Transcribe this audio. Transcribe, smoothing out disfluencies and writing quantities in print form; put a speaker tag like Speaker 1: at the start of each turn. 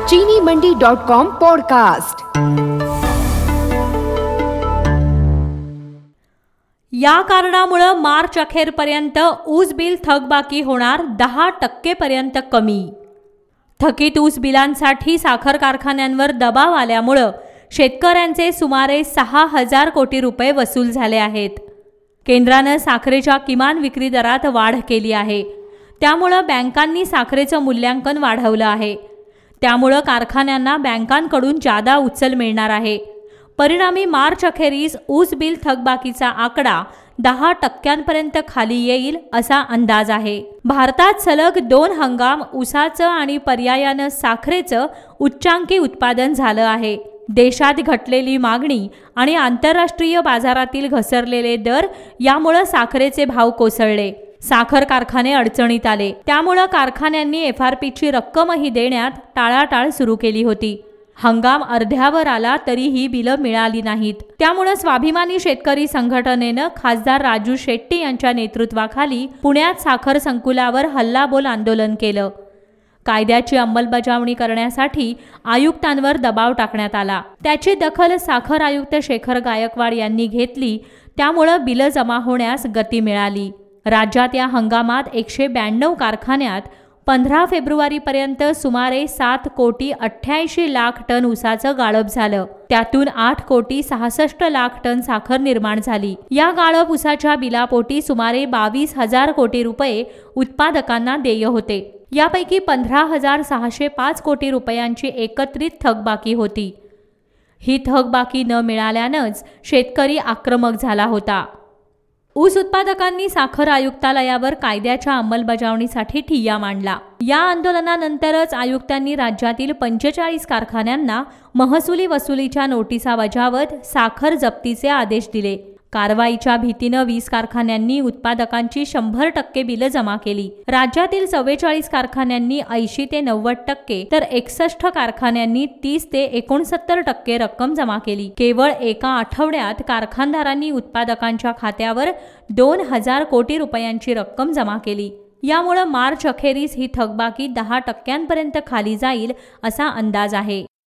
Speaker 1: चीनीमंडी.com podcast.
Speaker 2: या कारणामुळे मार्च अखेरपर्यंत ऊस बिल थकबाकी होणार 10% पर्यंत कमी। थकीत ऊस बिलांसाठी साखर कारखान्यांवर दबाव आल्यामुळे शेतकऱ्यांचे सुमारे 6,000 कोटी रुपये वसूल झाले आहेत। केंद्राने साखरेच्या किमान विक्री दरात वाढ केली आहे, त्यामुळे बँकांनी साखरेचं मूल्यांकन वाढवलं आहे। त्यामुळे कारखान्यांना बँकांकडून जादा उचल मिळणार आहे। परिणामी मार्च अखेरीस ऊस बिल थकबाकीचा आकडा 10% खाली येईल असा अंदाज आहे। भारतात सलग 2 हंगाम ऊसाचं आणि पर्यायानं साखरेचं उच्चांकी उत्पादन झालं आहे। देशात घटलेली मागणी आणि आंतरराष्ट्रीय बाजारातील घसरलेले दर यामुळे साखरेचे भाव कोसळले। साखर कारखाने अडचणीत आले, त्यामुळे कारखान्यांनी एफआरपीची रक्कमही देण्यात टाळाटाळ सुरू केली होती। हंगाम अर्ध्यावर आला तरीही बिलं मिळाली नाहीत। त्यामुळे स्वाभिमानी शेतकरी संघटनेनं खासदार राजू शेट्टी यांच्या नेतृत्वाखाली पुण्यात साखर संकुलावर हल्लाबोल आंदोलन केलं। कायद्याची अंमलबजावणी करण्यासाठी आयुक्तांवर दबाव टाकण्यात आला। त्याची दखल साखर आयुक्त शेखर गायकवाड यांनी घेतली, त्यामुळे बिलं जमा होण्यास गती मिळाली। राज्यात या हंगामात 192 कारखान्यात 15 फेब्रुवारीपर्यंत सुमारे 7,88,00,000 टन ऊसाचं गाळप झालं। त्यातून 8,66,00,000 टन साखर निर्माण झाली। या गाळप ऊसाच्या बिलापोटी सुमारे 22,000 कोटी रुपये उत्पादकांना देय होते। यापैकी 15,605 कोटी रुपयांची एकत्रित थकबाकी होती। ही थकबाकी न मिळाल्यानंच शेतकरी आक्रमक झाला होता। ऊस उत्पादकांनी साखर आयुक्तालयावर कायद्याच्या अंमलबजावणीसाठी ठिय्या मांडला। या आंदोलनानंतरच आयुक्तांनी राज्यातील 45 कारखान्यांना महसुली वसुलीच्या नोटिसा बजावत साखर जप्तीचे आदेश दिले। कारवाईच्या भीतीनं 20 कारखान्यांनी उत्पादकांची 100% बिलं जमा केली। राज्यातील 44 कारखान्यांनी 80 ते 90%, तर 61 कारखान्यांनी 30 ते 69% रक्कम जमा केली। केवळ एका आठवड्यात कारखानदारांनी उत्पादकांच्या खात्यावर 2,000 कोटी रुपयांची रक्कम जमा केली। यामुळे मार्च अखेरीस ही थकबाकी 10% खाली जाईल असा अंदाज आहे।